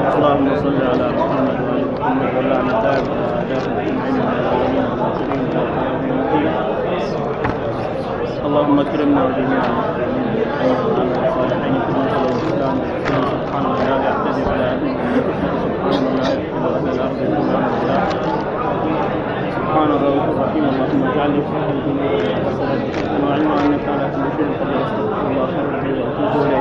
اللهم صل على محمد وآل محمد وعلى آله اللهم اكرمنا وجميع المسلمين الصالحين في المنزل والاسلام سبحان الله لا يعتدي على أهله سبحان الله الرحيم اللهم اجعلني في حسنة وعلم انك على كل شيء قدير استغفر الله واتوب اليه.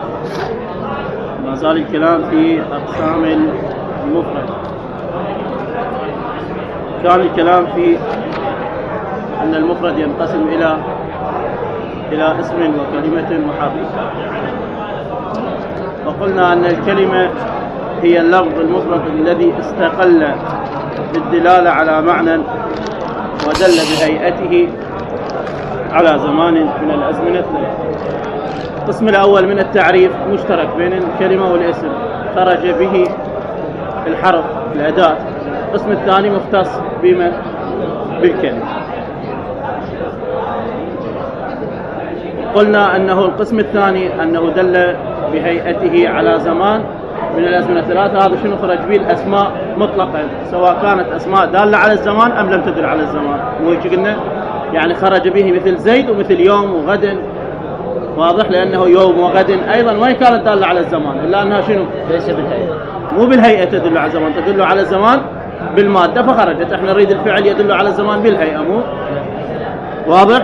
ما زال الكلام في اقسام المفرد. كان الكلام في ان المفرد ينقسم الى اسم وكلمة وحرف، وقلنا ان الكلمة هي اللفظ المفرد الذي استقل بالدلالة على معنى ودل بهيئته على زمان من الأزمنة. القسم الأول من التعريف مشترك بين الكلمة والاسم، خرج به الحرف الأداة. القسم الثاني مختص بالكلمة. قلنا أنه القسم الثاني أنه دل بهيئته على زمان من الأزمنة الثلاثة. هذا شنو خرج به الأسماء مطلقا، سواء كانت أسماء دالة على الزمان أم لم تدل على الزمان. مو هيك قلنا؟ يعني خرج به مثل زيد ومثل يوم وغد، واضح؟ لأنه يوم وغد أيضا وين كانت دالة على الزمان، إلا أنها شنو؟ ليس بالهيئة، مو بالهيئة تدل على الزمان، تدل على الزمان بالمادة فخرجت. احنا نريد الفعل يدل على الزمان بالهيئة، مو واضح؟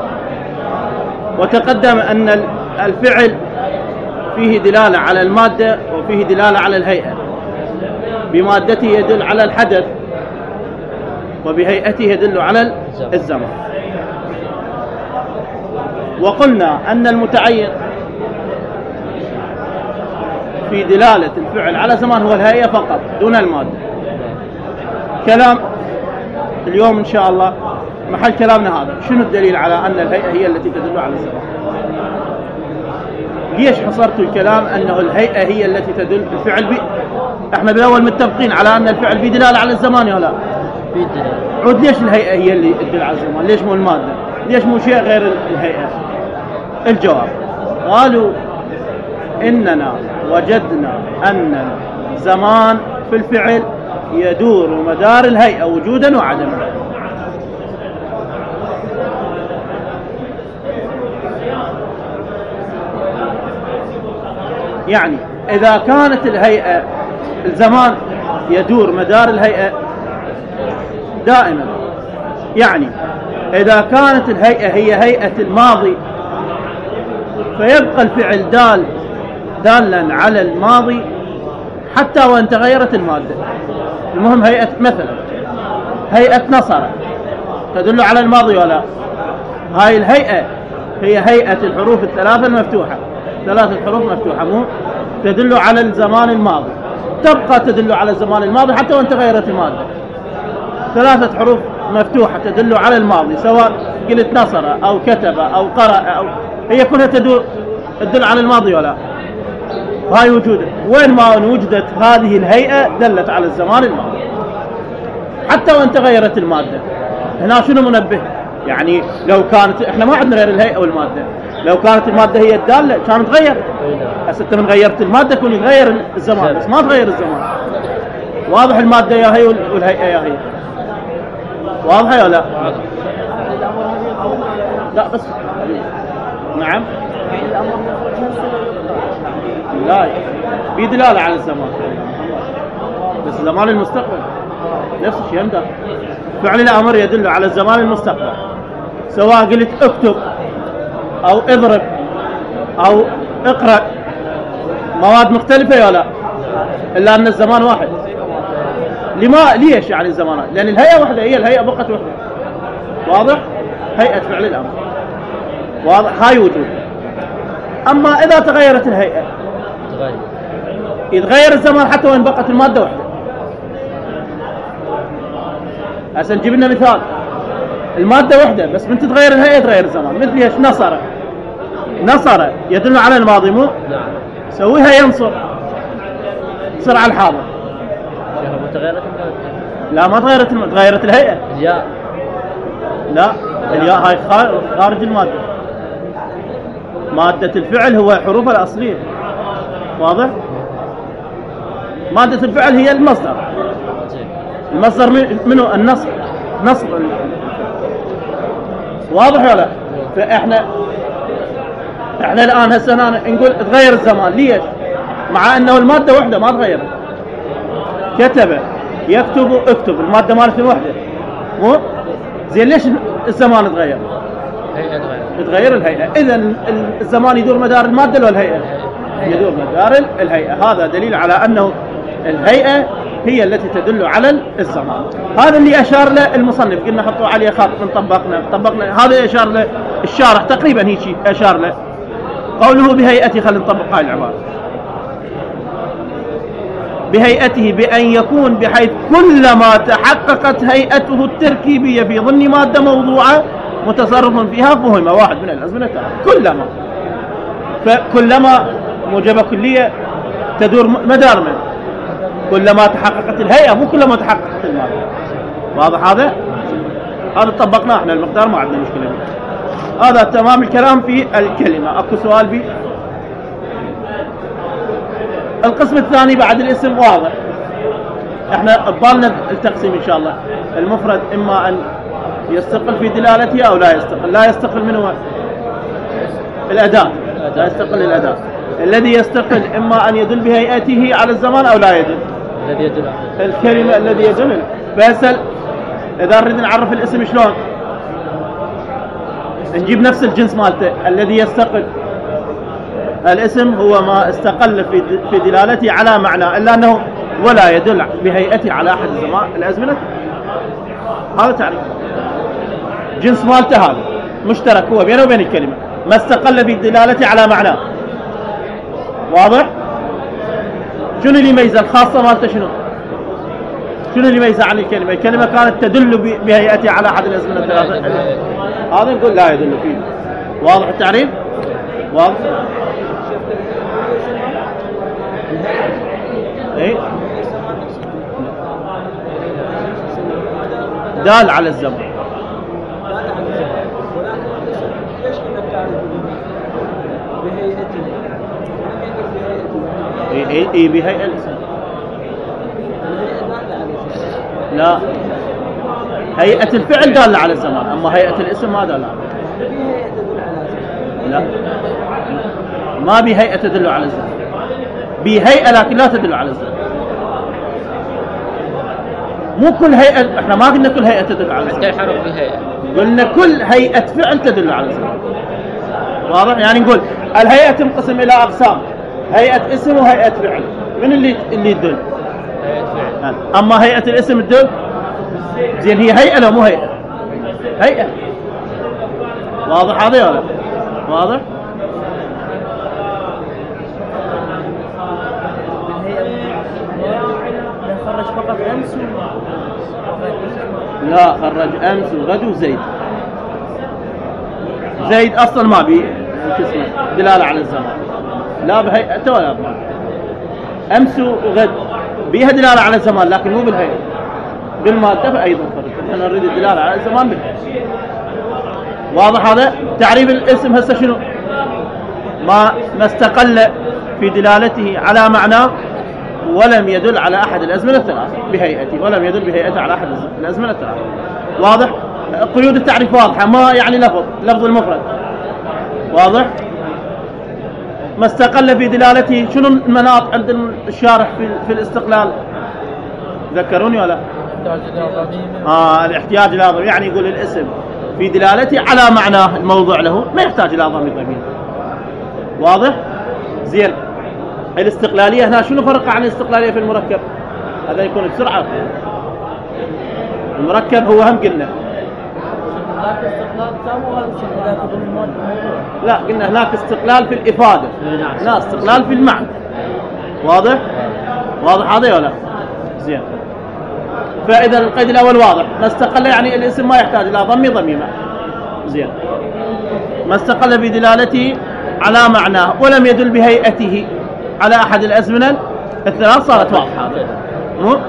وتقدم أن الفعل فيه دلالة على المادة وفيه دلالة على الهيئة. بمادته يدل على الحدث وبهيئته يدل على الزمان. وقلنا أن المتعين في دلالة الفعل على زمان هو الهيئة فقط دون المادة. كلام اليوم إن شاء الله محل كلامنا هذا، شنو الدليل على أن الهيئة هي التي تدل على الزمان؟ ليش حصرت الكلام أنه الهيئة هي التي تدل الفعل احنا بالأول متفقين على أن الفعل بدلالة على الزمان ولا لا؟ عود ليش الهيئة هي اللي تدل على الزمان؟ ليش مو المادة؟ ليش مو شيء غير الهيئة؟ الجواب قالوا إننا وجدنا أن الزمان في الفعل يدور مدار الهيئة وجودا وعدما. يعني إذا كانت الهيئة الزمان يدور مدار الهيئة دائما، يعني إذا كانت الهيئة هي هيئة الماضي فيبقى الفعل دالا على الماضي حتى وان تغيرت المادة. المهم هيئة مثلا هيئة نصر تدل على الماضي ولا؟ هاي الهيئة هي هيئة الحروف الثلاثة المفتوحة، ثلاثة حروف مفتوحة، مو تدل على الزمان الماضي، تبقى تدل على الزمان الماضي حتى وان تغيرت المادة. ثلاثة حروف مفتوحة تدل على الماضي، سواء قلت نصر أو كتب أو قرأ أو هي كلها تدل على الماضي ولا؟ هاي وجودة. وين ما وجدت هذه الهيئة دلت على الزمان الماضي حتى وان تغيرت المادة. هنا شنو منبه؟ يعني لو كانت احنا ما عندنا غير الهيئة والمادة، لو كانت المادة هي الدالة كان تغير. هسه انت من غيرت المادة كون يتغير الزمان بس ما تغير الزمان. واضح؟ المادة يا هي والهيئة يا هي، واضحة ولا لا؟ لا بس نعم لا بدلالة على الزمان، بس زمان المستقبل نفس الشيء. عندك فعل الأمر يدل على الزمان المستقبل، سواء قلت اكتب أو اضرب أو اقرأ، مواد مختلفة ولا؟ إلا أن الزمان واحد. ليش يعني الزمان؟ لأن الهيئة واحدة، هي الهيئة بقت واحدة. واضح؟ هيئة فعل الأمر واضح، هاي وجود. أما إذا تغيرت الهيئة يتغير الزمان حتى وإن بقت المادة واحدة. هسه نجيب لنا مثال، المادة واحدة بس من تتغير الهيئة تغير الزمان. مثل ايش؟ نصر يدل على الماضي، مو؟ نعم. سويها ينصر تصير على الحاضر. تغيرت لا ما تغيرت الهيئة. الياء لا، الياء هاي خارج المادة. مادة الفعل هو حروفها الأصلية. واضح؟ مادة الفعل هي المصدر. المصدر منه النصب، نصب. واضح ولا لا؟ فاحنا الان هسه نقول تغير الزمان. ليش؟ مع انه المادة وحدة ما تغيرت. كتب، يكتب، اكتب، المادة مالت وحدة. مو زين ليش الزمان تغير؟ تغير الهيئة. اذا الزمان يدور مدار المادة ولا الهيئة؟ يدور مدار الهيئة. هذا دليل على انه الهيئة هي التي تدل على الزمان. هذا اللي اشار له المصنف. قلنا حطوا عليه خط من طبقنا. هذا اشار له الشارح تقريبا هيك اشار له. قوله بهيئته، خلينا نطبق هاي العبارة. بهيئته بأن يكون بحيث كلما تحققت هيئته التركيبية في ضمن مادة موضوعة متصرف فيها فهم واحد من الأزمنة. كلما، فكلما موجبة كلية تدور مدار من كلما تحققت الهيئة، مو كلما تحققت المادة. واضح هذا طبقناه احنا المقدار، ما عندنا مشكلة. هذا تمام الكلام في الكلمة. اكو سؤال بي؟ القسم الثاني بعد الاسم واضح. احنا ببالنا التقسيم ان شاء الله. المفرد اما ان يستقل في دلالته او لا يستقل. لا يستقل منه الاداة، لا يستقل الاداة. الذي يستقل اما ان يدل بهيئته على الزمان او لا يدل. الذي يدل الكلمة الذي يدل. فيسأل اذا نريد نعرف الاسم شلون؟ نجيب نفس الجنس مالته. الذي يستقل الاسم هو ما استقل في دلالته على معنى، الا انه ولا يدل بهيئته على احد الازمنة. هذا تعريف جنس مالته. هذا مشترك هو بينه وبين الكلمة، ما استقل في دلالته على معنى. واضح؟ شنو اللي يميز الخاصة مالته؟ شنو اللي يميزه عن الكلمة؟ الكلمة كانت تدل بهيئته على احد الازمنة الثلاثة. هذا نقول لا يدل فيه. واضح التعريف؟ واضح؟ ايه دال على الزمن. ايه بهيئة الاسم. لا، هيئة الفعل دالة على الزمان، اما هيئة الاسم ما دالة على الزمان. لا، ما بهيئة تدل على الزمان. بهيئة لكن لا تدل على الزمان. مو كل هيئة، احنا ما قلنا كل هيئة تدل على الزمان. حتى الحرف بهيئة. قلنا كل هيئة فعل تدل على الزمان. واضح؟ يعني نقول الهيئة تنقسم إلى أقسام: هيئة اسم وهيئة فعل. من اللي يدل؟ هيئة فعل. أما هيئة الاسم تدل. زين هي هيئة لو مو هيئة؟ هيئة. واضح هذا ولا؟ واضح؟ خرج فقط أمس لا، خرج أمس وغد وزيد. زيد أصلا ما بي دلالة على الزمان، لا بهيئته ولا بهيئة. أمس وغد بيها دلالة على الزمان لكن مو بالهيئة. بالمادة أيضا فرق. احنا نريد الدلالة على الزمان بالهيئة. واضح هذا؟ تعريف الاسم هسه شنو؟ ما استقل في دلالته على معناه ولم يدل على أحد الأزمنة الثلاثة بهيئته، ولم يدل بهيئته على أحد الأزمنة الثلاثة. واضح؟ قيود التعريف واضحة، ما يعني لفظ المفرد. واضح؟ ما استقل في دلالته. شنو المناط عند الشارح في الاستقلال؟ ذكروني ولا؟ الاحتياج إلى ضمير. يعني يقول الاسم في دلالته على معناه الموضوع له ما يحتاج إلى ضمير. واضح؟ زين. الاستقلالية هنا شنو فرق عن الاستقلالية في المركب؟ هذا يكون بسرعة. المركب هو هم قلنا لا، قلنا هناك استقلال في الإفادة، لا استقلال في المعنى. واضح؟ واضح هذا ولا؟ زين. فإذا القيد الأول واضح. ما استقل يعني الاسم ما يحتاج إلى ضميمة. زين. ما استقل بدلالته على معناه ولم يدل بهيئته على أحد الأزمنة الثلاث. صارت واضحة. مو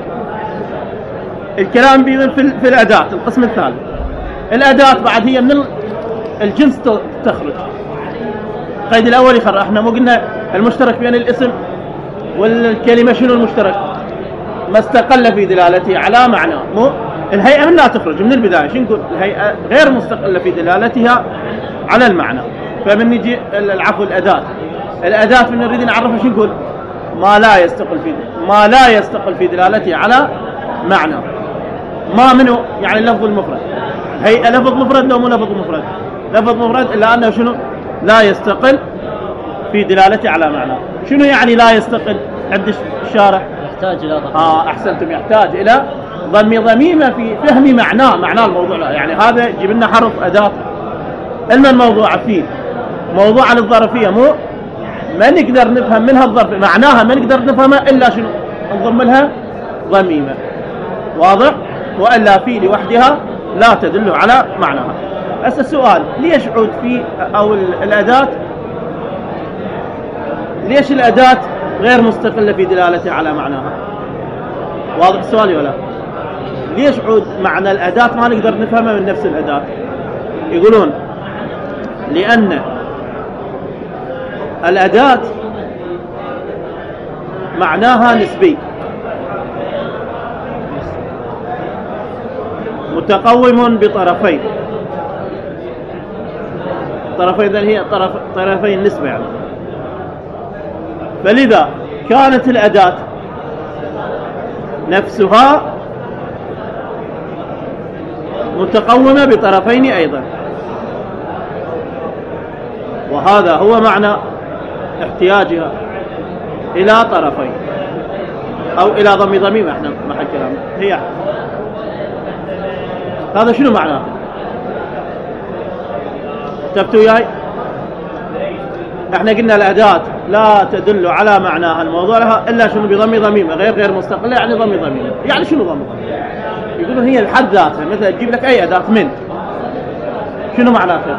الكلام في الأداة. القسم الثالث الأداة بعد هي من الجنس تخرج. القيد الأول يخرج. احنا مو قلنا المشترك بين الاسم والكلمة شنو المشترك؟ ما استقل في دلالته على معنى. مو الهيئة من لا تخرج من البداية شو نقول؟ الهيئة غير مستقلة في دلالتها على المعنى. فمن نجي العفو الأداة من نريد نعرفها شو نقول؟ ما لا يستقل في دلالته على معنى. ما منه يعني اللفظ المفرد. هيئة لفظ مفرد لو مو لفظ مفرد؟ لفظ مفرد إلا أنه شنو؟ لا يستقل في دلالته على معنى. شنو يعني لا يستقل عند الشارح؟ يحتاج إلى ضمير. أحسنتم، يحتاج إلى ضميمة في فهم معنى الموضوع. لا يعني هذا جيب لنا حرف أداة الموضوع فيه موضوع للظرفية، مو ما نقدر نفهم منها الظرف معناها، ما نقدر نفهمها إلا شنو؟ نضم لها ضميمة. واضح؟ وإلا في لوحدها لا تدل على معناها. بس السؤال ليش عود في أو الأداة، ليش الأداة غير مستقلة في دلالتها على معناها؟ واضح السؤال ولا؟ ليش عود معنى الأداة ما نقدر نفهمها من نفس الأداة؟ يقولون لأن الأداة معناها نسبي متقوم بطرفين. طرفين هي طرفين النسبة يعني. فلذا كانت الأداة نفسها متقومة بطرفين أيضا، وهذا هو معنى احتياجها إلى طرفين أو إلى ضميمة. احنا محل كلامنا هي هذا شنو معناه؟ تفتوا وياي؟ احنا قلنا الأداة لا تدل على معناها الموضوع لها إلا شنو؟ بضميمة غير مستقلة. يعني ضميمة يعني شنو ضميمة؟ يقولون هي الحد ذاتها. مثلا تجيب لك أي أداة من شنو معناتها؟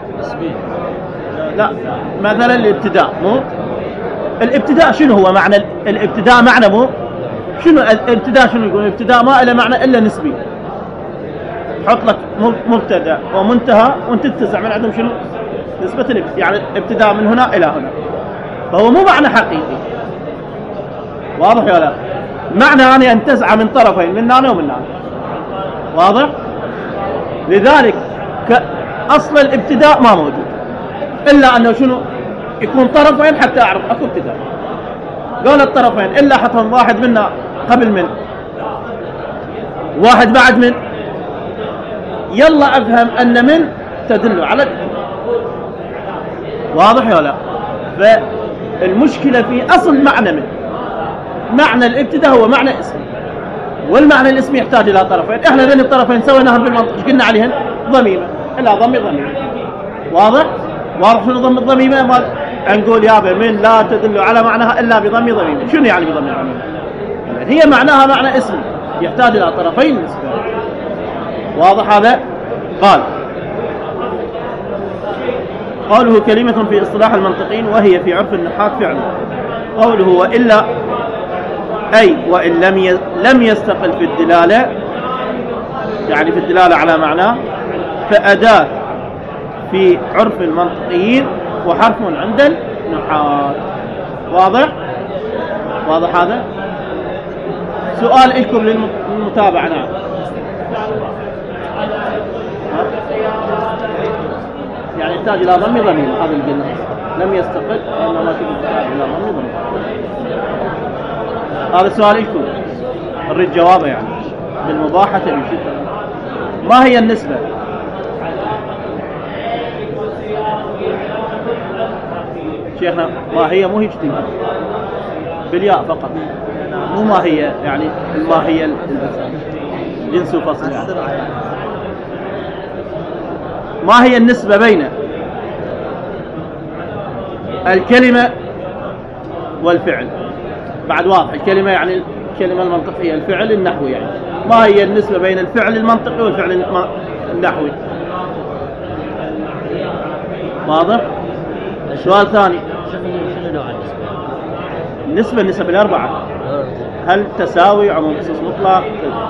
لا مثلا الابتداء، مو الابتداء شنو هو معنى الابتداء؟ معنى مو شنو الابتداء؟ شنو يقول الابتداء؟ ما له معنى إلا نسبي. حط لك مبتدأ ومنتهى وانت تنتزع من عندهم شنو؟ نسبة الابتداء، يعني ابتداء من هنا إلى هنا، فهو مو معنى حقيقي. واضح ولا لا؟ معنى أن ينتزع من طرفين، من هنا ومن هنا. واضح؟ لذلك أصل الابتداء ما موجود إلا أنه شنو؟ يكون طرفين حتى أعرف أكو ابتداء. قال الطرفين إلا حطهم واحد منا قبل من واحد بعد من، يلا أفهم أن من تدل على. واضح ولا لا؟ فالمشكلة في أصل معنى من. معنى الابتداء هو معنى اسمي، والمعنى الاسمي يحتاج إلى طرفين. إحنا ذين الطرفين سويناهم بالمنطق قلنا عليهن ضميمة إلا ضميمة. واضح شنو ضم الضميمة؟ ما نقول يابا من لا تدل على معناها إلا بضم ضميمة. شنو يعني بضم ضميمة؟ هي معناها معنى اسمي يحتاج إلى طرفين نسبة. واضح هذا؟ قوله كلمة في اصطلاح المنطقين وهي في عرف النحاة فعل. قوله وإلا أي وإن لم يستقل في الدلالة، يعني في الدلالة على معناه، فأداة في عرف المنطقيين وحرف عند النحاة. واضح هذا؟ سؤال لكم للمتابعة. نعم. يعني يحتاج إلى ضمير هذا الجنة لم يستقل إنما يحتاج إلى ضمير. هذا سؤال لكم، نريد جوابه يعني بالمباحة بشدة. ما هي النسبة؟ شيخنا ما هي، مو هي اجتماع بالياء فقط، مو ما هي يعني الماهية جنس وفصل يعني. ما هي النسبة بين الكلمة والفعل؟ بعد واضح، الكلمة يعني الكلمة المنطقية، الفعل النحوي يعني. ما هي النسبة بين الفعل المنطقي والفعل النحوي؟ واضح؟ السؤال الثاني، شنو نوع النسبة؟ النسبة الأربعة، هل تساوي، عموم، خصوص، مطلق؟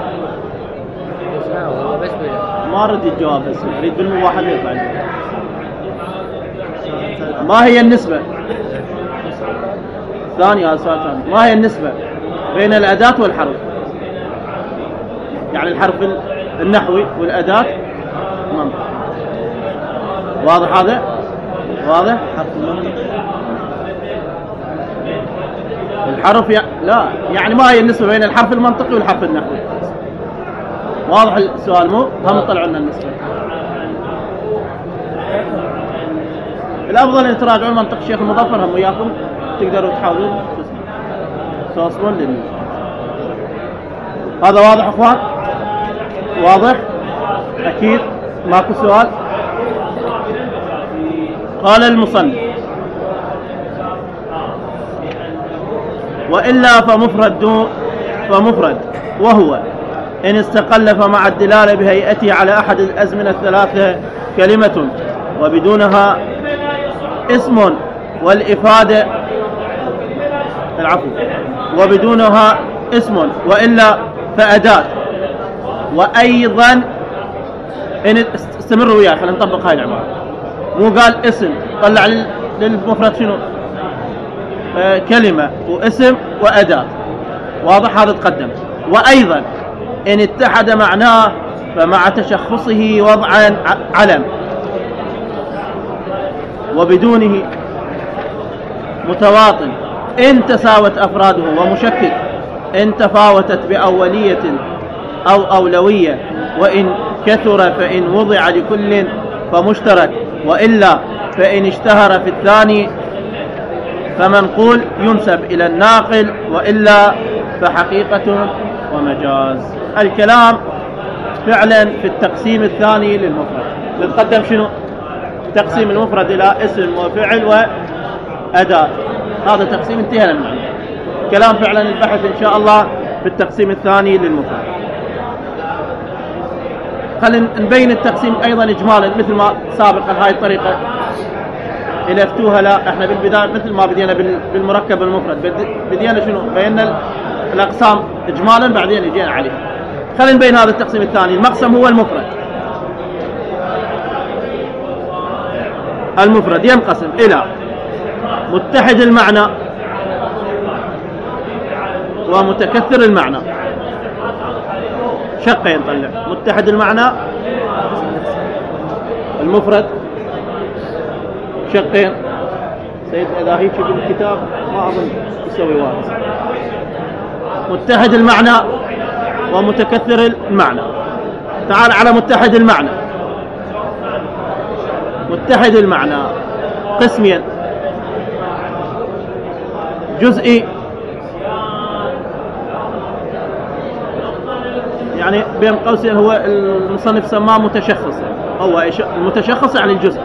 ما ردي الجواب هسه، اريد بالمباحث يطلع. ما هي النسبة ثاني هذا سؤال ثاني. ما هي النسبة بين الأداة والحرف؟ يعني الحرف النحوي والأداة منطق. واضح هذا؟ واضح؟ حرف المنطق الحرف لا يعني ما هي النسبة بين الحرف المنطقي والحرف النحوي؟ واضح السؤال مو؟ هم طلعوا لنا النسبة. الأفضل أن تراجعون منطق الشيخ المظفر هم وياكم تقدروا تحاولون توصلون للنسبة. هذا واضح أخوان؟ واضح؟ أكيد ماكو سؤال. قال المصنف وإلا فمفرد وهو إن استقل فمع الدلالة بهيئته على أحد الأزمنة الثلاثة كلمة وبدونها اسم والإفادة وبدونها اسم وإلا فأداة. وأيضا إن استمروا وياه خلينا نطبق هاي العبارة. مو قال اسم طلع للمفرد شنو؟ كلمة واسم وأداة. واضح هذا تقدم. وأيضا إن اتحد معناه فمع تشخصه وضعا علم وبدونه متواطن إن تساوت أفراده ومشكك إن تفاوتت بأولية أو أولوية وإن كثر فإن وضع لكل فمشترك وإلا فإن اشتهر في الثاني فمنقول ينسب إلى الناقل وإلا فحقيقة ومجاز. الكلام فعلا في التقسيم الثاني للمفرد. نتقدم شنو؟ تقسيم المفرد إلى اسم وفعل وأداة. هذا تقسيم انتهى منه. كلام فعلا البحث إن شاء الله في التقسيم الثاني للمفرد. خلينا نبين التقسيم أيضا إجمالا مثل ما سابقا هاي الطريقة اللي افتوها. لا احنا بالبداية مثل ما بدينا بالمركب المفرد بدينا شنو؟ بينا الأقسام إجمالا بعدين يجينا عليه. خلينا نبين هذا التقسيم الثاني. المقسم هو المفرد. المفرد ينقسم إلى متحد المعنى ومتكثر المعنى. شقين طلع متحد المعنى المفرد شقين. سيد إذا هيك بالكتاب ما أظن يسوي واحد. متحد المعنى ومتكثر المعنى. تعال على متحد المعنى. متحد المعنى قسمين: جزئي يعني بين قوسين هو المصنف سماه متشخص. هو المتشخص يعني الجزء.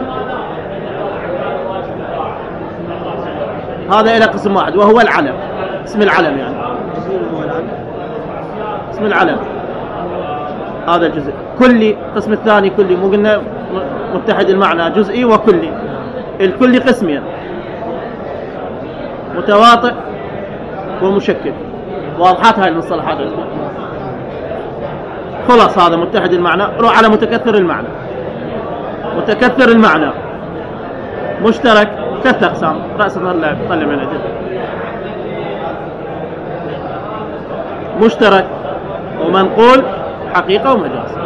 هذا إلى قسم واحد وهو العلم. اسم العلم يعني اسم العلم هذا الجزء. كلي قسم الثاني كلي. مو قلنا متحد المعنى جزئي وكلي. الكلي قسمين: متواطئ ومشكل. واضحات هاي المصطلحات. خلاص هذا متحد المعنى. روح على متكثر المعنى. متكثر المعنى مشترك 3 أقسام. رأس طلع من عدد. مشترك ومنقول حقيقة ومجاز.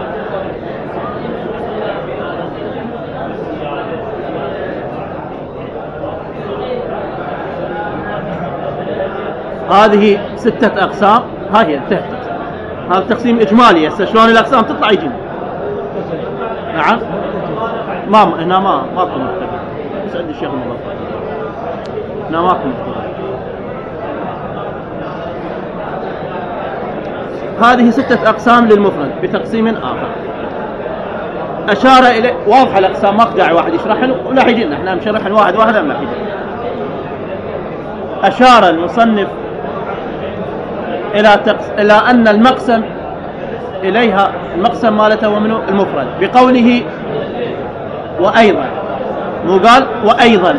هذه 6 أقسام. ها هي انتهت. هذا تقسيم إجمالي. هسه شلون الأقسام تطلع يجي. نعم ما هنا ما أكون مختلف. سعد الشيخ المظفر هنا ما أكون مختلف. هذه 6 أقسام للمفرد بتقسيم آخر أشار إليه. واضحة الأقسام ما داعي واحد يشرحن ولا يجي لنا. احنا مشرحن واحد واحد ما يجي. أشار المصنف إلى أن المقسم إليها المقسم مالته ومنه المفرد بقوله وأيضا. مو قال وأيضا.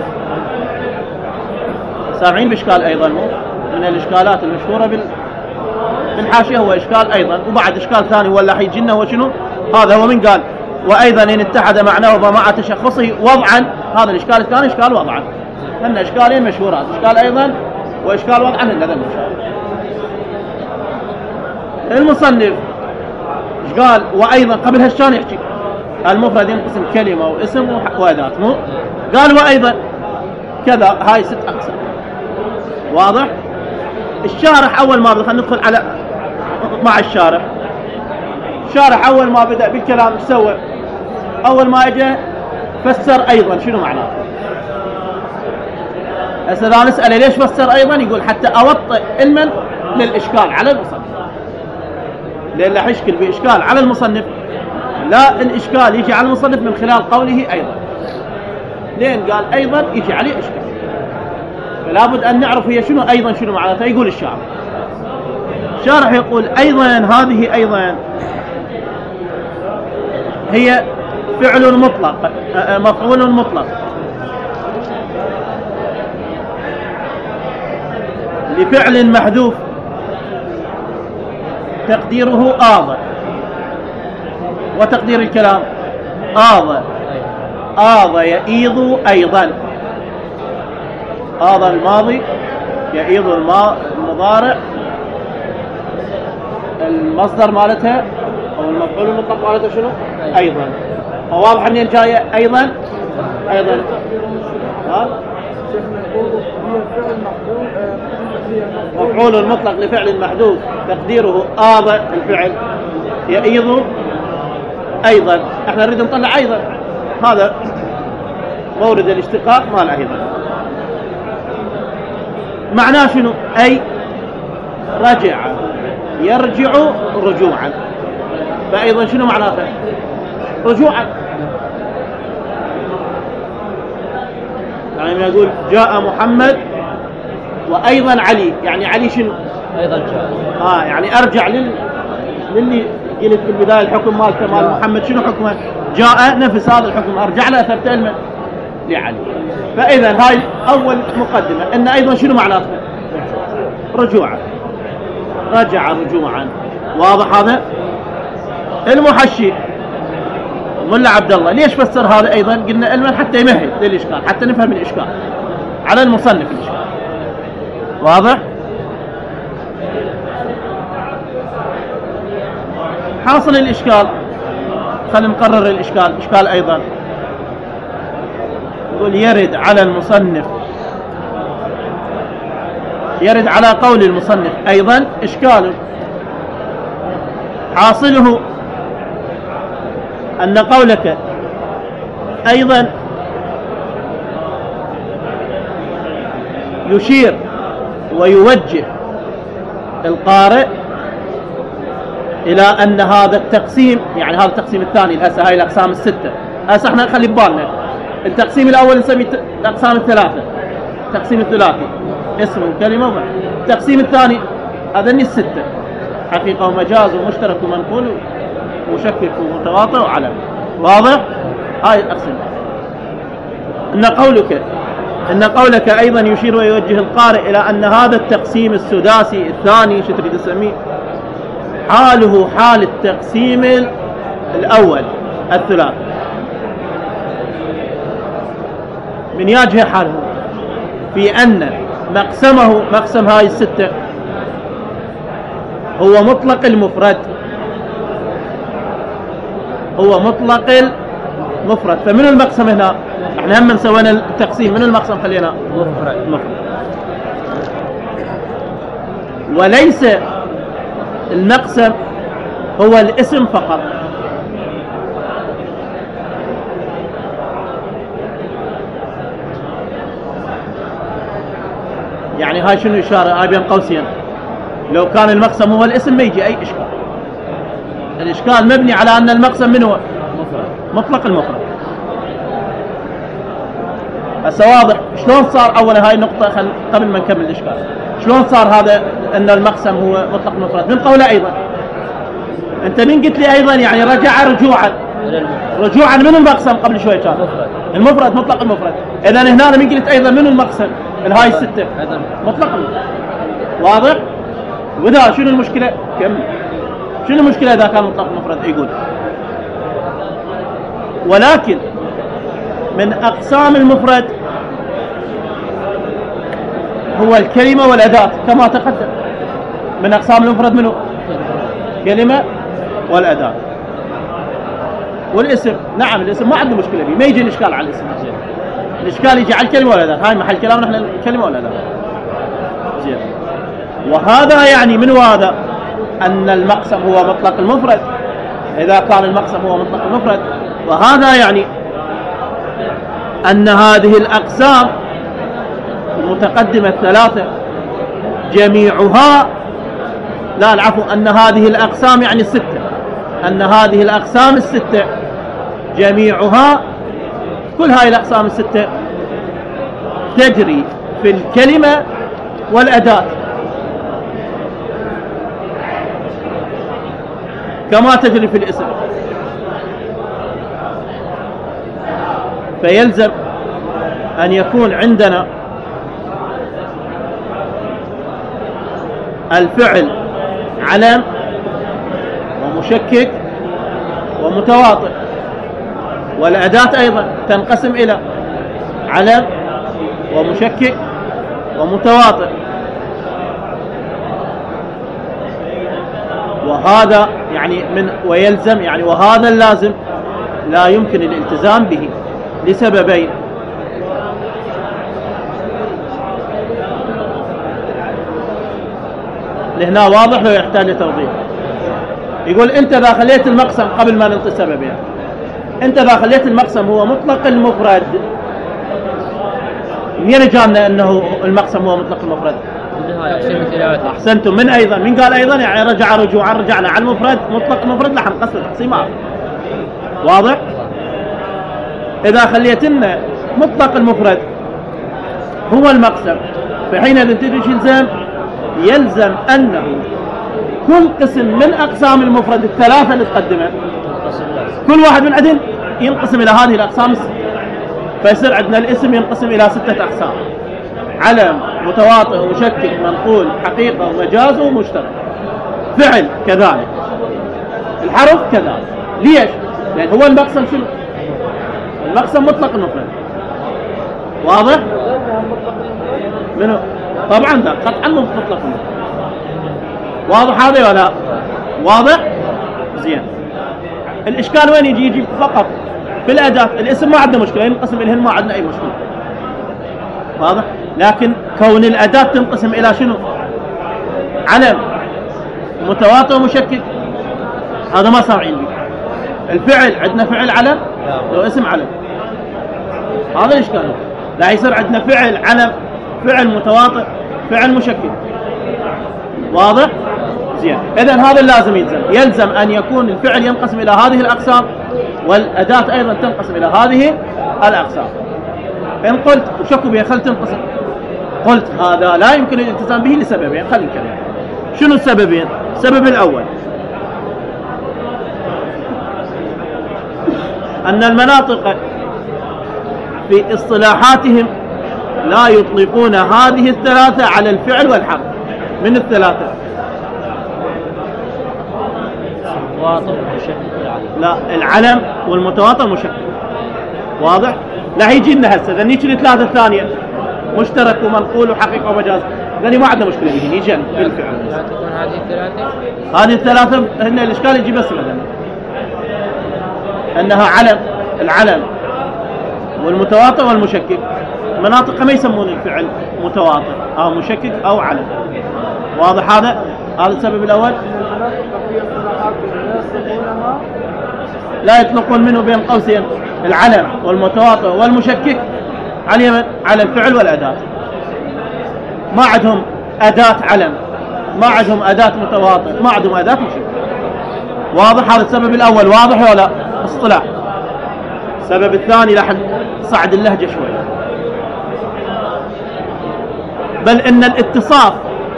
سامعين بإشكال أيضا؟ مو من الإشكالات المشهورة بالحاشية هو إشكال أيضا. وبعد إشكال ثاني ولا حيجينا هو شنو؟ هذا هو من قال وأيضا إن اتحد معناه ومع تشخصه وضعا. هذا الإشكال الثاني إشكال وضعا. لأن إشكالين مشهورات: إشكال أيضا وإشكال وضعا لدى المشارح. المصنف ايش قال؟ وأيضا قبل هالشان يحكي المفرد ينقسم كلمة واسم وأداة، مو قال وأيضا كذا، هاي 6 أقسام. واضح؟ الشارح أول ما بدأ، خلينا ندخل على مع الشارح. الشارح أول ما بدأ بالكلام ايش سوى؟ أول ما اجى فسر أيضا شنو معناه. هسه إذا نسأله ليش فسر أيضا، يقول حتى أوطئ علما للإشكال على المصنف، لأن راح يشكل بإشكال على المصنف، لا الإشكال يجي على المصنف من خلال قوله أيضا. لين قال أيضا يجي عليه إشكال، فلا بد أن نعرف هي شنو أيضا شنو معناتها. يقول الشارح يقول أيضا هذه أيضا هي فعل مطلق، مفعول مطلق لفعل محذوف تقديره آض، وتقدير الكلام آض يئيض أيضا. آض الماضي، يئيض المضارع، المصدر مالتها أو المفعول المطلق مالتها شنو؟ أيضا. واضح منين جاية أيضا؟ مفعول مطلق لفعل محذوف تقديره آض الفعل، يئيض أيضا. احنا نريد نطلع أيضا، هذا مورد الاشتقاق مال أيضا. معناه شنو؟ أي رجع يرجع رجوعا، فأيضا شنو معناه؟ رجوعا. يعني ما يقول جاء محمد وأيضا علي، يعني علي شنو؟ أيضا جاء. يعني أرجع للي قلت في البداية الحكم مالته مال محمد شنو حكمه؟ جاء، نفس هذا الحكم أرجع له أثبت علمه لعلي. فإذا هاي أول مقدمة، إن أيضا شنو معناته؟ رجوعا، رجع رجوعا. واضح هذا؟ المحشي ملا عبد الله ليش فسر هذا أيضا؟ قلنا علما حتى يمهد للإشكال، حتى نفهم الإشكال على المصنف الإشكال. واضح؟ حاصل الإشكال، خلينا نقرر الإشكال. إشكال أيضا يقول يرد على المصنف، يرد على قول المصنف أيضا إشكال حاصله أن قولك أيضا يشير ويوجه القارئ إلى أن هذا التقسيم، يعني هذا التقسيم الثاني، هسه هاي الأقسام الستة، هسه احنا نخلي ببالنا التقسيم الأول نسميه الأقسام الثلاثة، التقسيم الثلاثي اسم وكلمة ومعنى. التقسيم الثاني هذني الستة، حقيقة ومجاز ومشترك ومنقول ومشكك ومتواطئ وعلم. واضح؟ هاي الأقسام. إن قولك أيضا يشير ويوجه القارئ إلى أن هذا التقسيم السداسي الثاني، شو تريد تسميه؟ حاله حال التقسيم الأول الثلاثي. من يجه حاله في أن مقسم هاي الستة هو مطلق المفرد، هو مطلق المفرد. فمن المقسم هنا؟ احنا هم سوينا التقسيم، من المقسم خلينا مفرد. وليس المقسم هو الاسم فقط. يعني هاي شنو إشارة؟ هاي بين قوسين، لو كان المقسم هو الاسم ما يجي أي إشكال. الإشكال مبني على أن المقسم من هو؟ مطلق المفرد. هسه واضح شلون صار أولا هاي النقطة قبل ما نكمل الإشكال. شلون صار هذا أن المقسم هو مطلق المفرد؟ من قوله أيضا. أنت من قلت لي أيضا يعني رجع رجوعا من المقسم قبل شوي كان المفرد مطلق المفرد. إذا هنا من قلت أيضا من المقسم الهاي الستة مطلق المفرد. واضح؟ وإذا شنو المشكلة؟ كمل. شنو المشكلة إذا كان مطلق المفرد؟ يقول ولكن من أقسام المفرد هو الكلمة والأداة كما تقدم. من أقسام المفرد منه كلمة والأداة. والاسم نعم الاسم ما عندنا مشكلة فيه، ما يجي الإشكال على الاسم. الإشكال يجي على الكلمة والأداة، هاي محل كلام نحن الكلمة والأداة. زين. وهذا يعني من هذا أن المقسم هو مطلق المفرد. إذا كان المقسم هو مطلق المفرد، وهذا يعني أن هذه الأقسام المتقدمة الثلاثة جميعها، لا العفو، أن هذه الأقسام يعني الستة، أن هذه الأقسام الستة جميعها، كل هاي الأقسام الستة تجري في الكلمة والأداة كما تجري في الاسم. فيلزم أن يكون عندنا الفعل علم ومشكك ومتواطئ، والأداة أيضا تنقسم إلى علم ومشكك ومتواطئ. وهذا يعني ويلزم يعني وهذا اللازم لا يمكن الالتزام به لسببين. لهنا واضح ولا يحتاج لتوضيح؟ يقول أنت إذا خليت المقسم قبل ما ننطي السببين، أنت إذا خليت المقسم هو مطلق المفرد، منين جانا أنه المقسم هو مطلق المفرد؟ أحسنتم. من أيضا؟ من قال أيضا؟ يعني رجع رجوعا، رجعنا على المفرد مطلق المفرد لحن قصد التقسيمات. واضح؟ إذا خليتنا مطلق المفرد هو المقسم، فحينئذ تجي يلزم أنه كل قسم من أقسام المفرد الثلاثة اللي تقدمه، كل واحد من عدن ينقسم إلى هذه الأقسام، فيصير عندنا الاسم ينقسم إلى 6 أقسام: علم، متواطئ، ومشكك، منقول، حقيقة، ومجاز، ومشترك. فعل كذلك، الحرف كذلك. ليش؟ لأن هو المقسم شنو؟ المقسم مطلق المفرد. واضح؟ منو؟ طبعا ده قطعا مطلق المفرد. واضح هذا ولا؟ واضح؟ زين. الإشكال وين يجي فقط في الأداة. الاسم ما عندنا مشكلة، ينقسم إليهن ما عندنا أي مشكلة. واضح؟ لكن كون الأداة تنقسم إلى شنو؟ علم، متواطئ، ومشكك، هذا ما سامعين به. الفعل عندنا فعل علم لو اسم علم، هذا الإشكال. لا يصير عندنا فعل علم، فعل متواطئ، فعل مشكك. واضح؟ زين. إذن هذا اللازم يلزم أن يكون الفعل ينقسم إلى هذه الأقسام، والأداة أيضا تنقسم إلى هذه الأقسام. إن قلت وشكوا بها خل تنقسم، قلت هذا لا يمكن الالتزام به لسببين. خلي نكلم شنو السببين. السبب الأول أن المناطق في اصطلاحاتهم لا يطلقون هذه الثلاثة على الفعل والحرف. من الثلاثة؟ لا، العلم والمتواطئ والمشكك. واضح؟ لا هيجي لنا هسه ذنيك الثلاثة الثانية مشترك ومنقول وحقيقة ومجاز، ذني ما عندنا مشكلة به، يجي بالفعل. هذه الثلاثة هن الإشكال يجي بس مثلا أنها علم، العلم والمتواطئ والمشكك. مناطق ما يسمون الفعل متواطئ أو مشكك أو علم. واضح هذا؟ هذا السبب الأول. لا يطلقون منه بين قوسين العلم والمتواطئ والمشكك على اليمن على الفعل والأداة. ما عندهم أداة علم، ما عندهم أداة متواطئ، ما عندهم أداة مشكك. واضح هذا السبب الأول؟ واضح ولا؟ اصطلاح. السبب الثاني لحن صعد اللهجة شوي، بل إن الاتصاف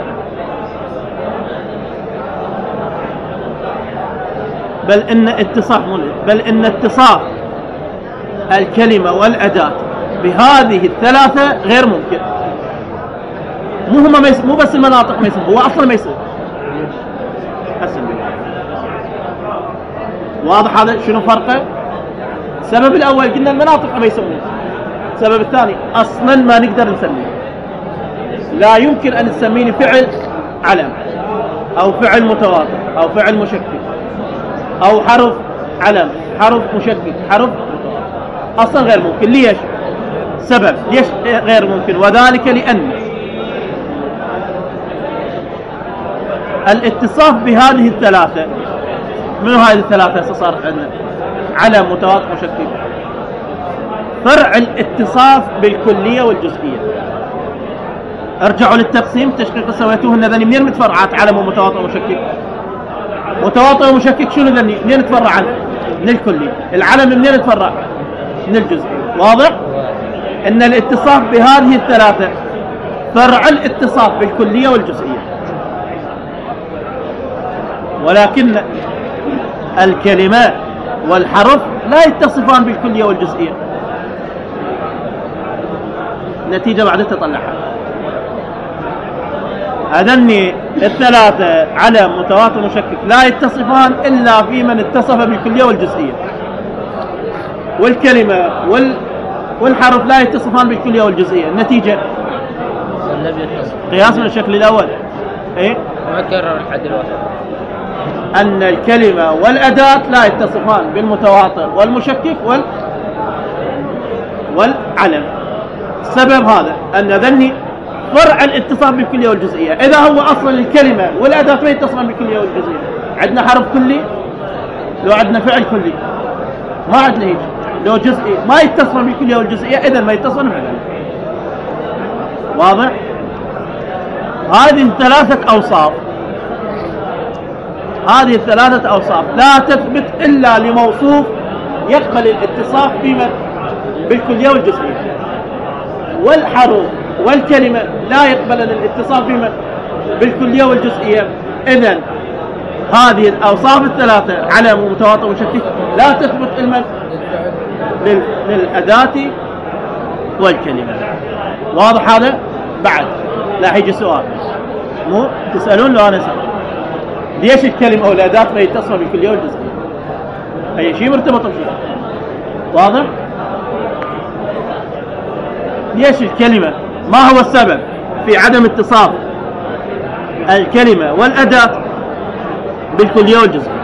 بل إن اتصاف الكلمة والأداة بهذه الثلاثة غير ممكن. مو بس المناطق ما يسمى، هو أصلا ما يصير. واضح هذا شنو فرقه؟ السبب الأول قلنا المناطق ما يسمون، السبب الثاني أصلا ما نقدر نسميه. لا يمكن أن تسميني فعل علم أو فعل متواطئ أو فعل مشكك أو حرف علم حرف مشكك حرف متواطئ، أصلا غير ممكن. ليش؟ سبب ليش غير ممكن، وذلك لأن الاتصاف بهذه الثلاثة، منو هذه الثلاثة صارت عندنا؟ علم متواطئ مشكك. فرع الاتصاف بالكلية والجزئية. ارجعوا للتقسيم التشقيق سويتوه ان ذني منين متفرعات؟ علم ومتواطئ ومشكك. متواطئ ومشكك شنو ذني؟ منين تفرع عنه؟ من الكلية. العلم منين تفرع؟ من الجزئية. واضح؟ ان الاتصاف بهذه الثلاثة فرع الاتصاف بالكلية والجزئية، ولكن الكلمات والحرف لا يتصفان بالكلية والجزئية. النتيجة بعد تطلعها. هذني الثلاثة علم متواطئ مشكك لا يتصفان إلا في من اتصف بالكلية والجزئية، والكلمة والحرف لا يتصفان بالكلية والجزئية. النتيجة قياس من الشكل الأول إيه؟ ما كرر لحد الوقت أن الكلمة والأداة لا يتصفان بالمتواطئ والمشكك والعلم. السبب هذا أن ذني فرع الاتصاف بالكلية والجزئية. إذا هو أصلا الكلمة والأداة ما يتصفان بالكلية والجزئية، عندنا حرف كلي لو عندنا فعل كلي ما عندنا هيك، لو جزئي ما يتصفان بالكلية والجزئية إذا ما يتصفان بالعلم. واضح؟ هذه ثلاثة أوصاف، هذه الثلاثة أوصاف لا تثبت إلا لموصوف يقبل الاتصاف بالكلية والجزئية، والحرف والكلمة لا يقبل الاتصاف بالكلية والجزئية. إذن هذه الأوصاف الثلاثة علم ومتواطئ ومشكك لا تثبت إلا للأداة والكلمة. واضح هذا؟ بعد لا يجي سؤال، مو تسألون لو أنا أسأل ليش الكلمة والأداة ما يتصفن بالكلية والجزئية؟ أي شيء مرتبط بشيء. واضح؟ ليش الكلمة؟ ما هو السبب في عدم اتصاف الكلمة والأداة بالكلية والجزئية؟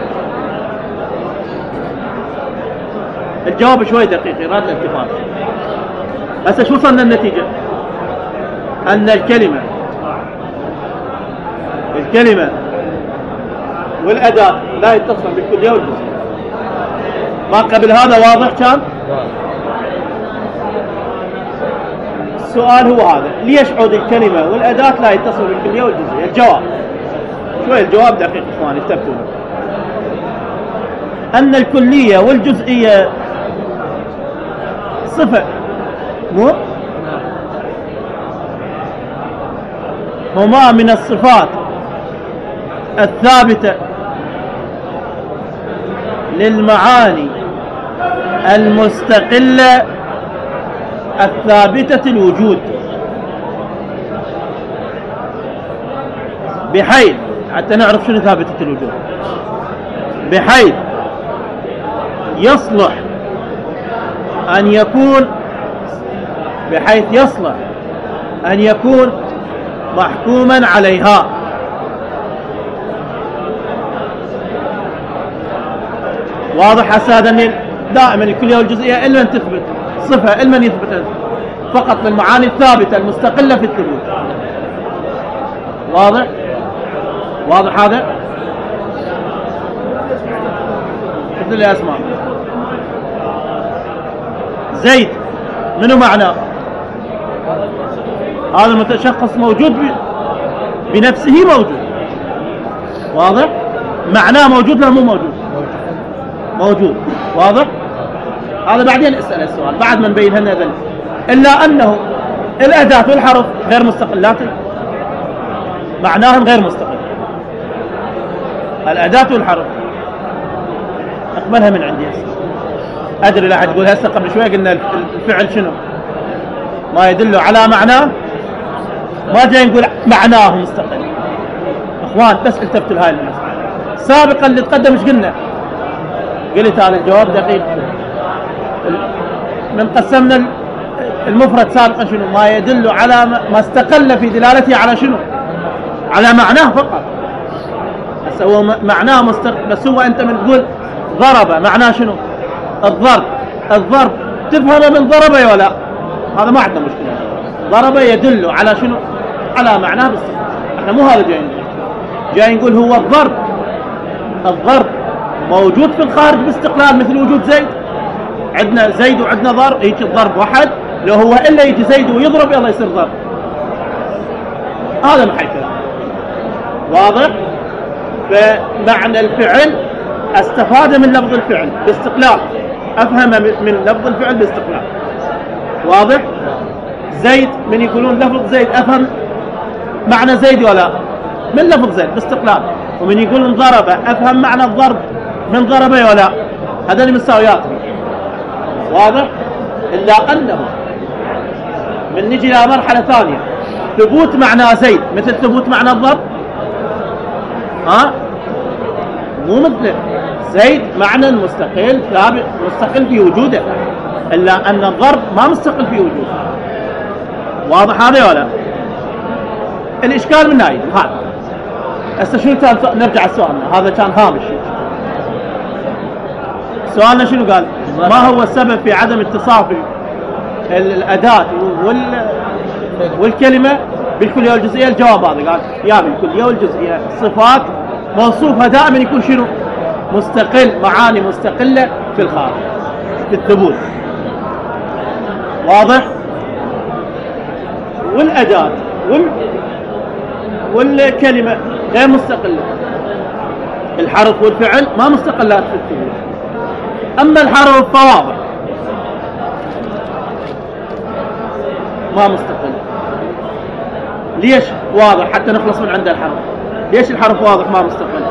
الجواب شوي دقيق يراد الاتفاق. هسه شو وصلنا النتيجة؟ أن الكلمة والأداة لا يتصل بالكلية والجزئية. ما قبل هذا واضح كان؟ السؤال هو هذا، ليش عود الكلمة والأداة لا يتصل بالكلية والجزئية؟ الجواب شوي، الجواب دقيق إخواني استبتوا. أن الكلية والجزئية صفة، مو هما من الصفات الثابتة للمعاني المستقلة الثابتة الوجود، بحيث حتى نعرف شنو ثابتة الوجود، بحيث يصلح أن يكون محكوما عليها. واضح هسه؟ دائما الكلية والجزئية إلا أن تثبت صفة، إلا من يثبت فقط للمعاني الثابتة المستقلة في الثبوت. واضح؟ واضح هذا؟ مثل لي أسماء زيد منو معناه؟ هذا المتشخص موجود بنفسه موجود. واضح؟ معناه موجود لا مو موجود؟ موجود. واضح؟ هذا بعدين اسأل السؤال بعد ما نبين هنا ذلك. إلا أنه الأداة والحرف غير مستقلات، معناهم غير مستقل. الأداة والحرف أقبلها من عندي هسه. أدري لا تقول هسه قبل شوي قلنا الفعل شنو؟ ما يدل على معناه، ما جاي نقول معناه مستقل. اخوان بس التفتوا لهاي المسألة. سابقا اللي تقدم ايش قلنا؟ قلت هذا الجواب دقيق. من قسمنا المفرد سابقا شنو؟ ما يدل على ما استقل في دلالته على شنو؟ على معناه فقط. بس هو معناه بس هو أنت من تقول ضرب معناه شنو؟ الضرب تفهمه من ضرب ولا؟ هذا ما عندنا مشكلة. ضرب يدل على شنو؟ على معناه باستقلال. احنا مو هذا جاي نقول هو الضرب موجود في الخارج باستقلال مثل وجود زيد. عندنا زيد وعندنا ضرب، يجي الضرب واحد، لو هو إلا يجي زيد ويضرب يلا يصير ضرب. هذا محل كلام واضح. فمعنى الفعل استفاد من لفظ الفعل باستقلال، أفهم من لفظ الفعل باستقلال. واضح. زيد من يقولون لفظ زيد أفهم معنى زيد ولا من لفظ زيد باستقلال، ومن يقولون ضرب أفهم معنى الضرب من ضرب ولا. هذول مساويات. واضح. إلا أنه من نجي إلى مرحلة ثانية ثبوت معنى زيد مثل ثبوت معنى الضرب. مو مثل زيد معنى مستقل ثابت مستقل في وجوده، إلا أن الضرب ما مستقل في وجوده. واضح هذا ولا؟ الإشكال من هاي هذا. هسه شنو كان؟ نرجع لسؤالنا هذا كان هامش. سؤالنا شنو قال؟ ما هو السبب في عدم اتصاف الأداة والكلمة بالكلية والجزئية؟ الجواب هذا قال يا بالكلية والجزئية صفات موصوفها دائما يكون شنو؟ مستقل، معاني مستقلة في الخارج في الثبوت. واضح. والأداة والكلمة غير مستقلة. الحرف والفعل ما مستقلات في الثبوت. أما الحرف فواضح ما مستقل. ليش واضح؟ حتى نخلص من عند الحرف. ليش الحرف واضح ما مستقل؟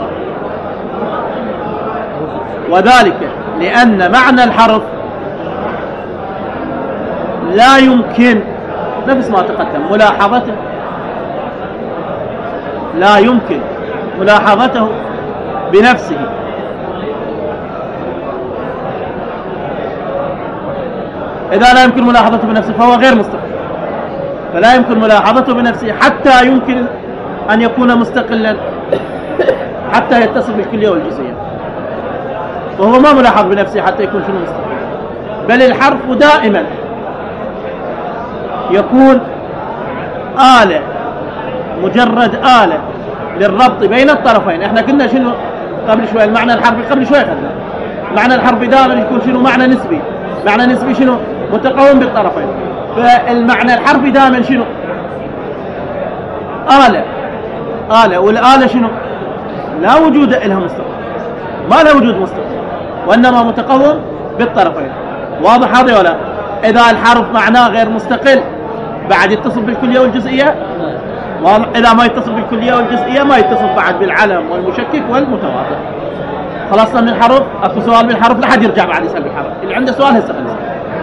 وذلك لأن معنى الحرف لا يمكن نفس ما تقدم ملاحظته، لا يمكن ملاحظته بنفسه. إذا لا يمكن ملاحظته بنفسه فهو غير مستقل، فلا يمكن ملاحظته بنفسه حتى يمكن أن يكون مستقلا، حتى يتصل بالكلية والجزئية، وهو ما ملاحظ بنفسه حتى يكون شنو مستقل. بل الحرف دائما يكون آلة، مجرد آلة للربط بين الطرفين. احنا كنا شنو قبل شوي المعنى الحرفي قبل شوي خدنا معنى الحرفي دائما يكون شنو؟ معنى نسبي. معنى نسبي شنو؟ متقوم بالطرفين. فالمعنى الحرفي دائما شنو؟ آلة، والآلة شنو؟ لا وجود لها مستقل، ما لا وجود مستقل، وإنما متقوم بالطرفين. واضح هذا ولا؟ إذا الحرف معناه غير مستقل بعد يتصل بالكلية والجزئية. واضح. إذا ما يتصل بالكلية والجزئية ما يتصل بعد بالعلم والمشكك والمتواضع. خلصنا من الحرف. أكو سؤال بالحرف لحد يرجع بعد يسأل بالحرف. اللي عنده سؤال هسه خلصنا.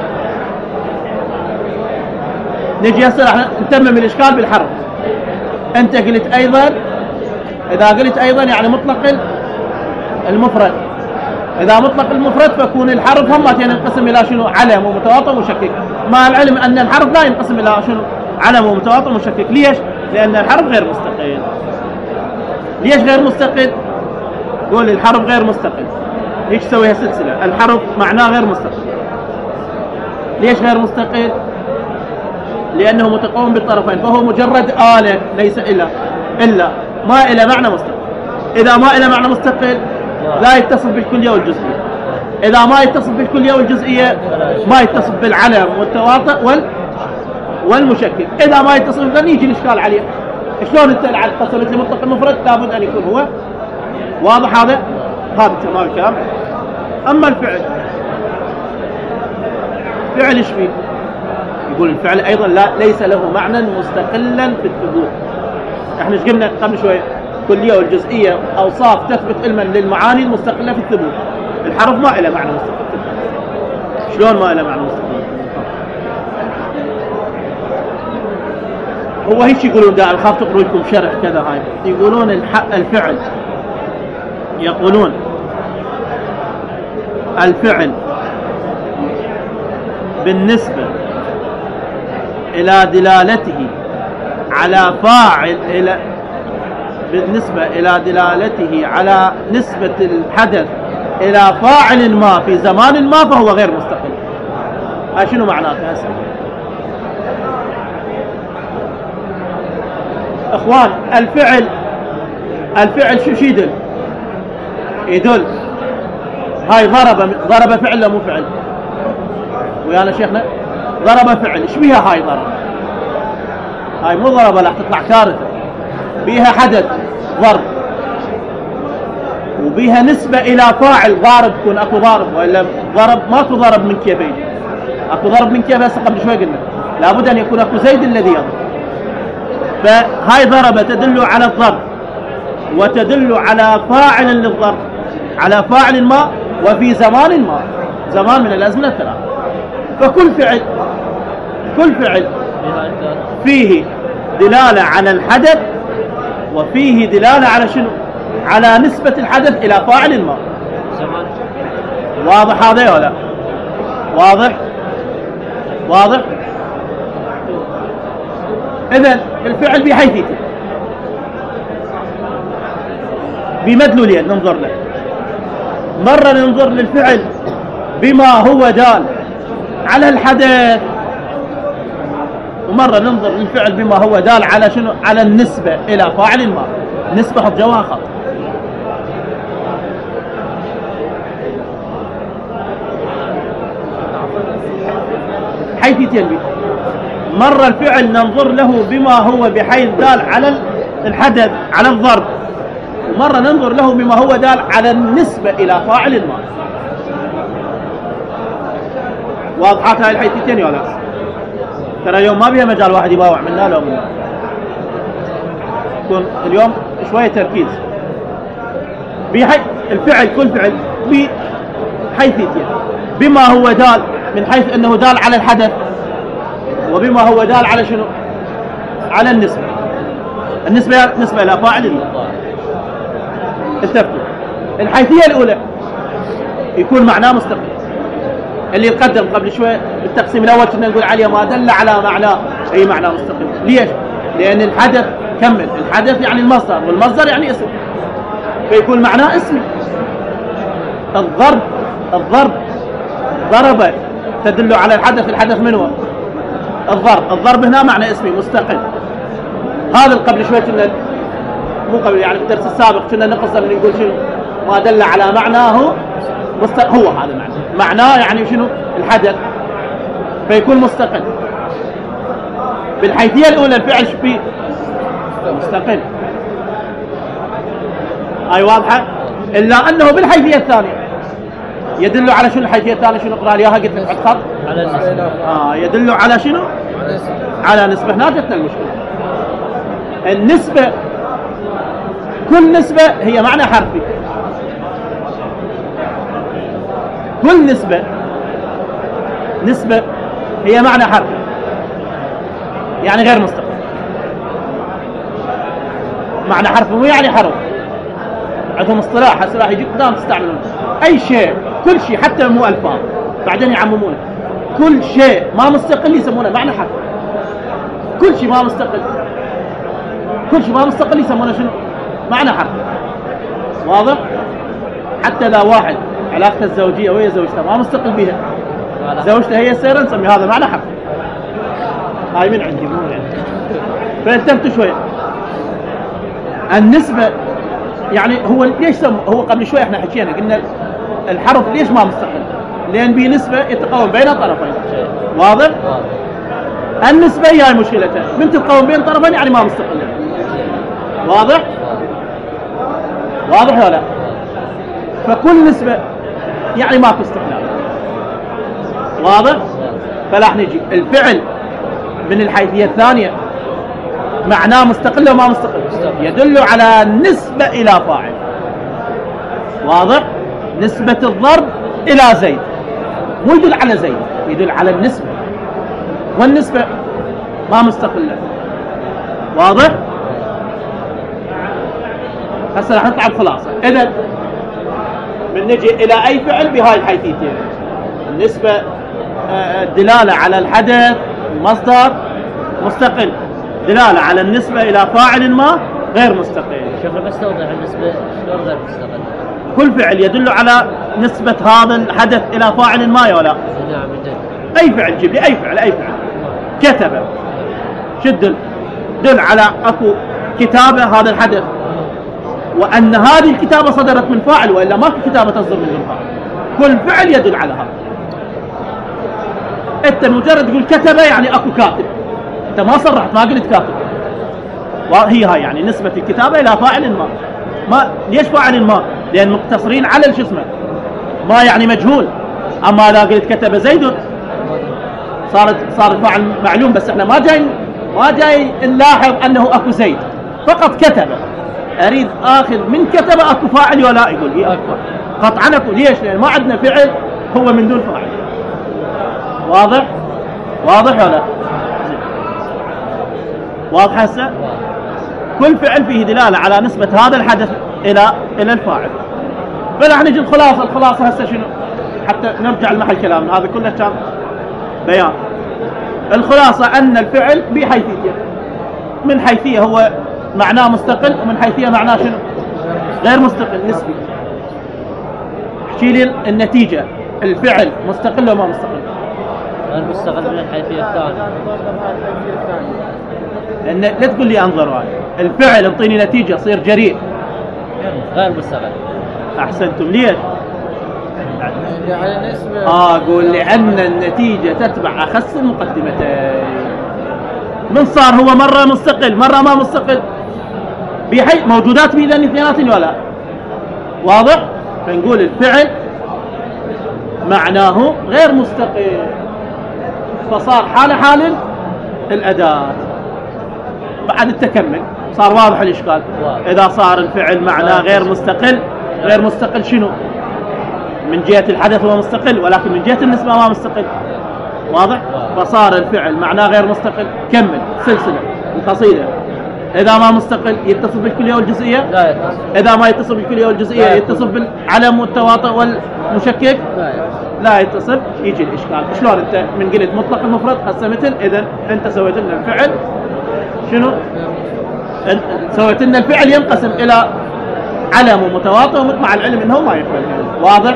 نجي هسه راح نتمم الإشكال بالحرف. أنت قلت أيضا، إذا قلت أيضا يعني مطلق المفرد. إذا مطلق المفرد فيكون الحرف همتين ينقسم إلى شنو؟ علم ومتواطئ ومشكك، مع العلم أن الحرف لا ينقسم إلى شنو؟ علم ومتواطئ ومشكك. ليش؟ لأن الحرف غير مستقل. ليش غير مستقل؟ قول الحرف غير مستقل. ليش تسويها سلسلة؟ الحرف معناه غير مستقل. ليش غير مستقل؟ لأنه متقوم بالطرفين، فهو مجرد آلة ليس إلا ما إلى معنى مستقل. إذا ما إلى معنى مستقل لا يتصل بالكلية والجزئية. إذا ما يتصل بالكلية والجزئية ما يتصل بالعلم والتواطئ والمشكك. إذا ما يتصل فلن يجي الإشكال عليه. شلون أنت قسمت لي مطلق المفرد؟ لابد أن يكون هو. واضح هذا؟ هذا تمام الكلام. أما الفعل، فعل إيش فيه؟ يقول الفعل أيضا ليس له معنى مستقلا في الثبوت. احنا ايش قلنا قبل شوية؟ كلية والجزئية أوصاف تثبت علما للمعاني المستقلة في الثبوت. الحرف ما إلى معنى مستقل في الثبوت. شلون ما إلى معنى مستقل؟ هو هيك يقولون دائما، خاف تقرأ لكم شرح كذا هاي. يقولون الفعل، يقولون الفعل بالنسبة إلى دلالته على فاعل بالنسبة إلى دلالته على نسبة الحدث إلى فاعل ما في زمان ما فهو غير مستقل. هاي شنو معناته هسه؟ اخوان الفعل شو يدل؟ يدل هاي ضرب فعل لا مو فعل؟ ويانا شيخنا ضرب فعل، ايش بيها هاي ضرب؟ هاي مو ضرب لا تطلع كارثة، بيها حدث ضرب وبيها نسبة إلى فاعل ضارب، يكون اكو ضارب، والا ضرب ماكو ضرب من كيفين، اكو ضرب من كيف هسه قبل شوي قلنا لابد ان يكون اكو زيد الذي يضرب. فهاي ضرب تدل على الضرب وتدل على فاعل للضرب، على فاعل ما وفي زمان ما، زمان من الازمنه الثلاث. فكل فعل فيه دلاله على الحدث وفيه دلاله على شنو؟ على نسبه الحدث الى فاعل ما. واضح هذا ولا واضح؟ إذن الفعل بحيثيته بمدلولين ننظر له. مرة ننظر للفعل بما هو دال على الحدث، ومرة ننظر للفعل بما هو دال على شنو؟ على النسبة إلى فاعل ما. نسبة حط جواها خط. حيثيتين بيه. مرة الفعل ننظر له بما هو بحيث دال على الحدث على الضرب، ومرة ننظر له بما هو دال على النسبة إلى فاعل ما. واضحات هاي الحيثيتين ولا لا؟ ترى اليوم ما بيها مجال واحد يباوع منا لو منا، يكون اليوم شوية تركيز. الفعل كل فعل بحيثيتين، بما هو دال من حيث أنه دال على الحدث، وبما هو دال على شنو؟ على النسبة. نسبة إلى فاعل الله. التفتوا. الحيثية الأولى يكون معناه مستقل، اللي يقدم قبل شوي بالتقسيم الأول كنا نقول عليه ما دل على معناه أي معنى مستقل. ليش؟ لأن الحدث كمل، الحدث يعني المصدر، والمصدر يعني اسم، فيكون معناه اسمي. الضرب ضرب تدل على الحدث من هو؟ الضرب هنا معنى اسمي مستقل. هذا قبل شوي كنا مو قبل يعني الدرس السابق كنا نقصد اللي نقول شنو؟ ما دل على معناه هو هذا معناه يعني شنو؟ الحدث، فيكون مستقل. بالحيثية الأولى الفعل شو فيه؟ مستقل. هاي واضحة؟ إلا أنه بالحيثية الثانية يدل على شنو؟ الحيثية الثانية شنو؟ اقرأ لي إياها قلت لك على الخط. على النسبة. يدل على شنو؟ على نسبة. هنا جتنا المشكلة. النسبة كل نسبة هي معنى حرفي. كل نسبة هي معنى حرفي، يعني غير مستقل. معنى حرفي مو يعني حرف، عندهم اصطلاح يجي قدام تستعملون أي شيء، كل شيء حتى مو ألفاظ بعدين يعممونه. كل شيء ما مستقل يسمونه معنى حرف. كل شيء ما مستقل يسمونه شنو؟ معنى حرف. واضح؟ حتى لا واحد علاقته الزوجية وهي زوجته ما مستقل بها، زوجته هي السيرة، نسمي هذا معنى حرف. هاي من عندي مو من عندي. فانتبهتوا شوية. النسبة يعني هو ليش هو قبل شوي احنا حكينا قلنا الحرف ليش ما مستقل؟ لأن به نسبة يتقوم بين طرفين. واضح؟ النسبة هي مشكلتها، من تتقوم بين طرفين يعني ما مستقلة. واضح ولا لا؟ فكل نسبة يعني ما في استقلال. واضح؟ فلاح نجي الفعل من الحيثية الثانية معناه مستقل وما مستقل، يدل على نسبة إلى فاعل. واضح؟ نسبة الضرب إلى زيد مو يدل على زيد، يدل على النسبة، والنسبة ما مستقلة. واضح؟ هسه راح نطلع بخلاصة. إذن من نجي إلى أي فعل بهاي الحيثيتين، النسبة الدلالة على الحدث المصدر، مستقل، دلالة على النسبة إلى فاعل ما غير مستقل. شوف بس توضح النسبة شلون غير مستقل. كل فعل يدل على نسبة هذا الحدث إلى فاعل ما ولا؟ نعم يدل. أي فعل جيب لي أي فعل كتب شد دل على أكو كتابة هذا الحدث، وأن هذه الكتابة صدرت من فاعل، وإلا ما في كتابة تصدر من فاعل. كل فعل يدل على هذا. أنت مجرد تقول كتب يعني أكو كاتب، أنت ما صرحت ما قلت كاتب، وهي هاي يعني نسبة الكتابة إلى فاعل ما ليش فاعل ما؟ لأن مقتصرين على الجسم ما يعني مجهول. أما إذا قلت كتب زيد صار فاعل معلوم، بس احنا ما جاي نلاحظ أنه أكو زيد، فقط كتب. أريد آخذ من كتب أكو فاعل ولا؟ يقول لي أكو قطعا أكو. ليش؟ لأن ما عندنا فعل هو من دون فاعل. واضح ولا؟ واضح هسه؟ كل فعل فيه دلالة على نسبة هذا الحدث إلى الفاعل. فنحن نجي الخلاصة هسه شنو؟ حتى نرجع لمحل كلامنا، هذا كله كان بيان. الخلاصة أن الفعل بحيثية، من حيثية هو معناه مستقل، ومن حيثية معناه شنو؟ غير مستقل نسبي. احكي لي النتيجة، الفعل مستقل وما مستقل؟ غير مستقل من الحيثية الثانية. لأن لا تقول لي أنظر هاي الفعل انطيني نتيجة صير جريء. غير مستقل. أحسنتم. ليش؟ يعني نسبة. أقول لأن النتيجة تتبع أخس المقدمتين. من صار هو مرة مستقل مرة ما مستقل، بحيث موجودات بإذن اثنيناتين ولا؟ واضح؟ فنقول الفعل معناه غير مستقل، فصار حال الأداة. بعد التكمل صار واضح الإشكال. إذا صار الفعل معناه غير مستقل شنو؟ من جهة الحدث هو مستقل، ولكن من جهة النسبة ما مستقل. واضح؟ فصار الفعل معناه غير مستقل. كمل سلسلة القصيدة. إذا ما مستقل يتصف بالكلية والجزئية؟ لا يتصف. إذا ما يتصف بالكلية والجزئية يتصف بالعلم والتواطؤ والمشكك؟ لا يتصف. يجي الإشكال شلون أنت من قلت مطلق المفرد هسه مثل إذا أنت سويت لنا الفعل شنو؟ سويت لنا الفعل ينقسم إلى علم ومتواطئ، مع العلم انه ما يقبل. واضح؟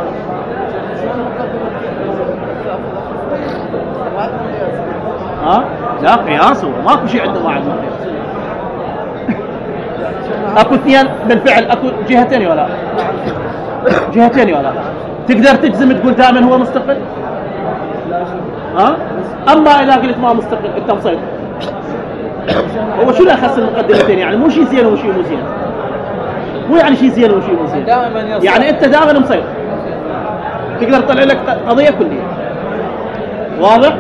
لا قياس، ماكو شيء عنده ما عنده قياس. اكو اثنين بالفعل، اكو جهتين ولا؟ تقدر تجزم تقول دائما هو مستقل؟ اما اذا قلت ما مستقل انت مصير. هو شو اخص المقدمتين؟ يعني مو شيء زين وشيء مو زين، مو يعني شيء زين وشيء مو زين، يعني انت دائما مصير تقدر تطلع لك قضيه كليه. واضح؟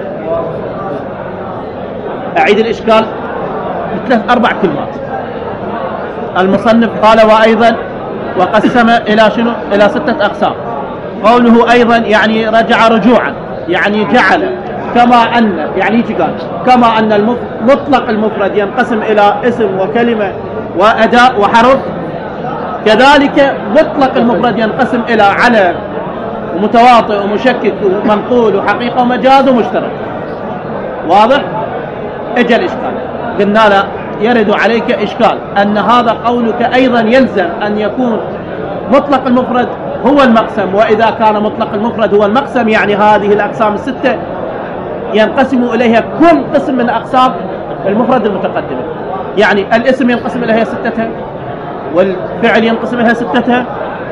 اعيد الاشكال بثلاث اربع كلمات. المصنف قال وايضا وقسم الى شنو؟ الى 6 اقسام. قوله ايضا يعني رجع رجوعا، يعني جعل كما ان، يعني يجي قال كما ان مطلق المفرد ينقسم الى اسم وكلمه واداء وحرف، كذلك مطلق المفرد ينقسم إلى علم ومتواطئ ومشكك ومنقول وحقيقة ومجاز ومشترك. واضح؟ اجى الإشكال. قلنا له يرد عليك إشكال أن هذا قولك أيضا يلزم أن يكون مطلق المفرد هو المقسم، وإذا كان مطلق المفرد هو المقسم يعني هذه الأقسام 6 ينقسم إليها كل قسم من أقسام المفرد المتقدمة. يعني الاسم ينقسم إليها 6، والفعل ينقسم إليها 6،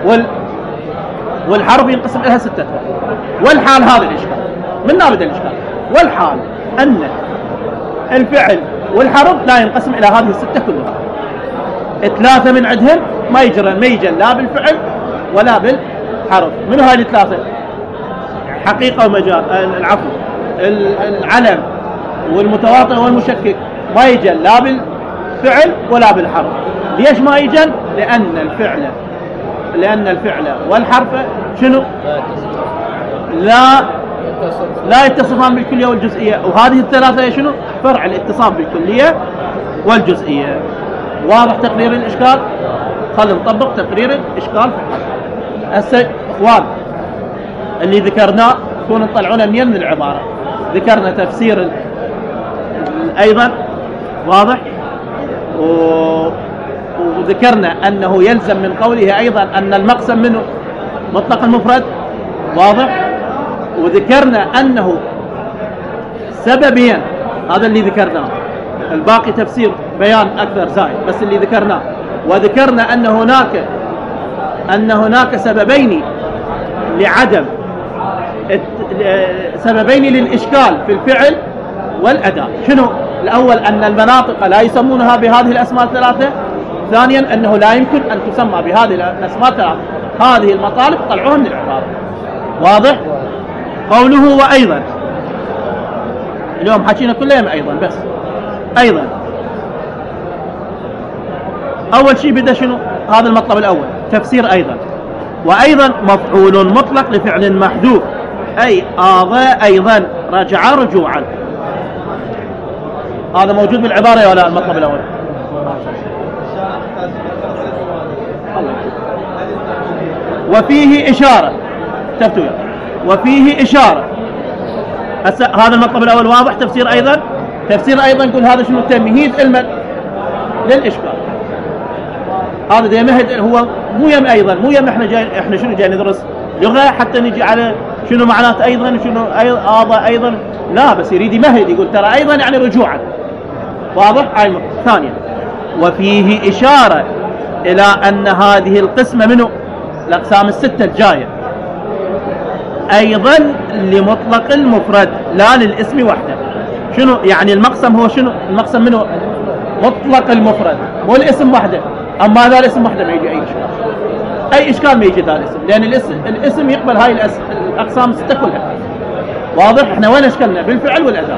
والحرف ينقسم إليها 6. والحال هذا الإشكال من نابد الإشكال. والحال أن الفعل والحرف لا ينقسم إلى هذه 6 كلها. 3 من عندهم ما يجرى لا بالفعل ولا بالحرف. من هاي 3؟ حقيقة ومجاز، العفو، العلم والمتواطئ والمشكك ما يجن لا بالفعل ولا بالحرف. ليش ما يجن؟ لأن الفعل والحرف شنو؟ لا يتصفان بالكلية والجزئية، وهذه ال3 شنو؟ فرع الاتصاف بالكلية والجزئية. واضح تقرير الإشكال؟ خلينا نطبق تقرير الإشكال. هسه اخوان اللي ذكرناه كون نطلعونه من العبارة. ذكرنا تفسير أيضا واضح. وذكرنا أنه يلزم من قوله أيضا أن المقسم منه مطلق المفرد، واضح. وذكرنا أنه سببيا، هذا اللي ذكرناه، الباقي تفسير بيان أكثر زائد، بس اللي ذكرناه. وذكرنا أن هناك سببين لعدم سببين للإشكال في الفعل والأداء. شنو؟ الأول أن المناطق لا يسمونها بهذه الأسماء الثلاثة. ثانيا أنه لا يمكن أن تسمى بهذه الأسماء الثلاثة. هذه المطالب طلعوها من العبارة، واضح. قوله وأيضا، اليوم حكينا كل يوم أيضا، بس أيضا أول شيء بدأ شنو؟ هذا المطلب الأول تفسير أيضا. وأيضا مفعول مطلق لفعل محذوف، أي آضى أيضا، رجع رجوعا. هذا موجود بالعبارة ولا المطلب الأول؟ وفيه إشارة، تفتوا وفيه إشارة. هذا المطلب الأول واضح. تفسير أيضا، تفسير أيضا نقول هذا شنو؟ تمهيد علما للإشكال. هذا ده يمهد، هو مو يم أيضا، مو يم احنا شنو جاي ندرس لغة حتى نجي على شنو معنات أيضا، شنو آضى أيضا، لا، بس يريد يمهد، يقول ترى أيضا يعني رجوعا، واضح. أيضا ثانيا وفيه إشارة إلى أن هذه القسمة منه الأقسام الستة الجاية أيضا لمطلق المفرد لا للاسم وحده. شنو يعني المقسم؟ هو شنو المقسم منه؟ مطلق المفرد، مو الاسم وحده. أما هذا الاسم وحده ما يجي أي إشكال ما يجي ذا الاسم، لأن الاسم يقبل هاي الأقسام الستة كلها، واضح. احنا وين اشكلنا؟ بالفعل والأداء.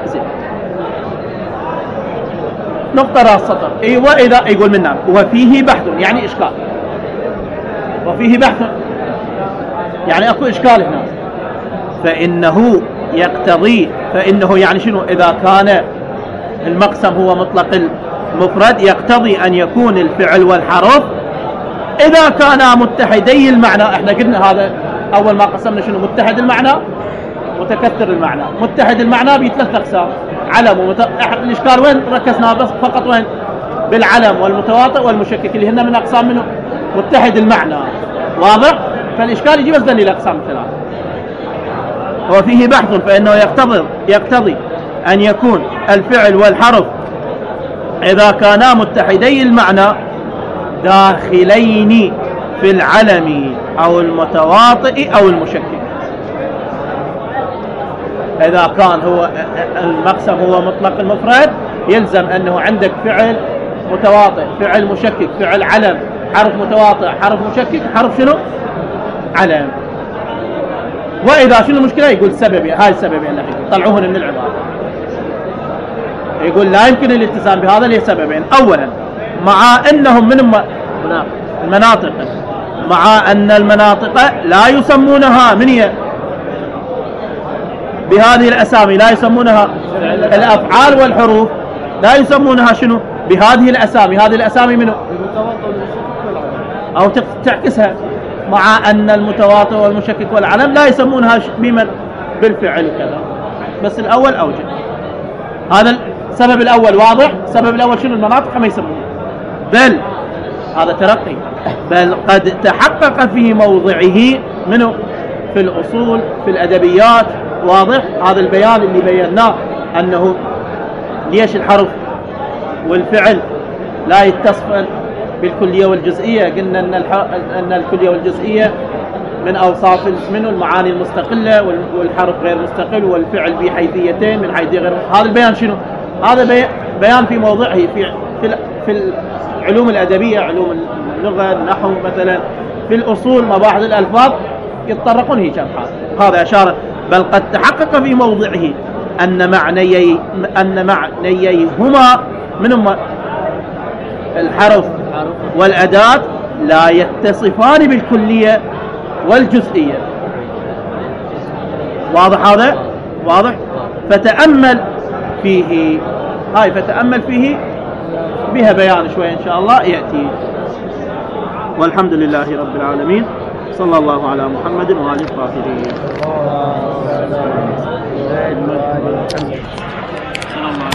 نقطة راس السطر. وإذا يقول منا وفيه بحث يعني إشكال، وفيه بحث يعني أكو إشكال هنا. فإنه يقتضي، فإنه يعني شنو؟ إذا كان المقسم هو مطلق المفرد يقتضي أن يكون الفعل والحرف إذا كانا متحدي المعنى. احنا قلنا هذا أول ما قسمنا شنو؟ متحد المعنى متكثر المعنى. متحد المعنى بثلاث أقسام، علم الإشكال وين ركزنا؟ بس فقط وين؟ بالعلم والمتواطئ والمشكك، اللي هن من أقسام منه متحد المعنى، واضح. فالإشكال يجي بس ذني الأقسام الثلاثة. وفيه بحث فإنه يقتضي أن يكون الفعل والحرف إذا كانا متحدي المعنى داخلين في العلم أو المتواطئ أو المشكك. إذا كان هو المقسم هو مطلق المفرد يلزم أنه عندك فعل متواطئ، فعل مشكك، فعل علم، حرف متواطئ، حرف مشكك، حرف شنو؟ علم. وإذا شنو المشكلة؟ يقول سببي، هاي السببين اللي طلعوهن من العبارة. يقول لا يمكن الالتزام بهذا لسببين. أولا مع أنهم من المناطق، مع أن المناطق لا يسمونها من هي بهذه الأسامي، لا يسمونها الأفعال والحروف، لا يسمونها شنو؟ بهذه الأسامي. هذه الأسامي منه أو تعكسها، مع أن المتواطئ والمشكك والعلم لا يسمونها بمن؟ بالفعل وكذا. بس الأول أوجه. هذا السبب الأول واضح. السبب الأول شنو؟ المناطق ما يسمونها، بل هذا ترقي، بل قد تحقق في موضعه منه في الأصول في الأدبيات، واضح. هذا البيان اللي بيناه أنه ليش الحرف والفعل لا يتصفن بالكلية والجزئية. قلنا أن الكلية والجزئية من أوصاف منه المعاني المستقلة، والحرف غير مستقل، والفعل بحيثيتين من حيثية غير. هذا البيان شنو؟ هذا بيان في موضعه في العلوم الأدبية، علوم اللغة، النحو مثلا، في الأصول مباحث الألفاظ يتطرقون هيك أبحاث. هذا أشار بل قد تحقق في موضعه أن معنييهما منهما الحرف والأداة لا يتصفان بالكلية والجزئية. واضح هذا؟ واضح. فتأمل فيه، فتأمل فيه بها بيان شوية إن شاء الله يأتي. والحمد لله رب العالمين، صلى الله على محمد وآله الطاهرين.